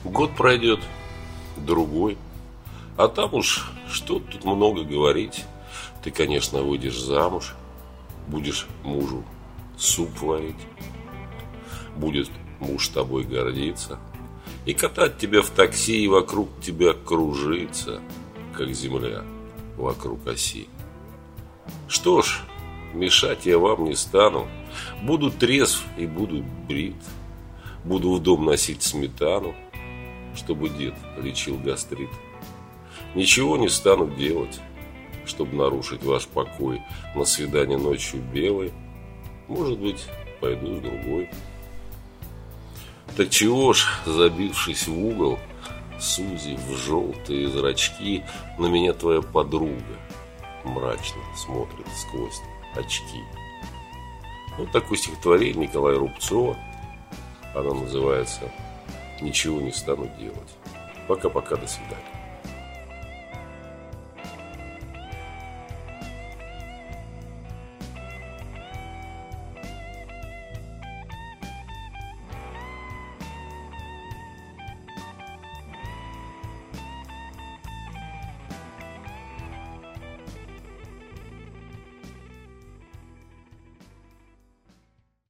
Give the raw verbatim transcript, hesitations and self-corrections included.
Год пройдет, другой. А там уж что тут много говорить. Ты, конечно, выйдешь замуж, будешь мужу суп варить, будет муж тобой гордиться и катать тебя в такси, и вокруг тебя кружиться, как земля вокруг оси. Что ж, мешать я вам не стану. Буду трезв и буду брит. Буду в дом носить сметану, чтобы дед лечил гастрит. Ничего не стану делать, чтобы нарушить ваш покой. На свидание ночью белой, может быть, пойду с другой. Так чего ж, забившись в угол, сузив желтые зрачки, на меня твоя подруга мрачно смотрит сквозь очки. Вот такое стихотворение Николая Рубцова. Оно называется «Ничего не стану делать». Пока-пока, до свидания.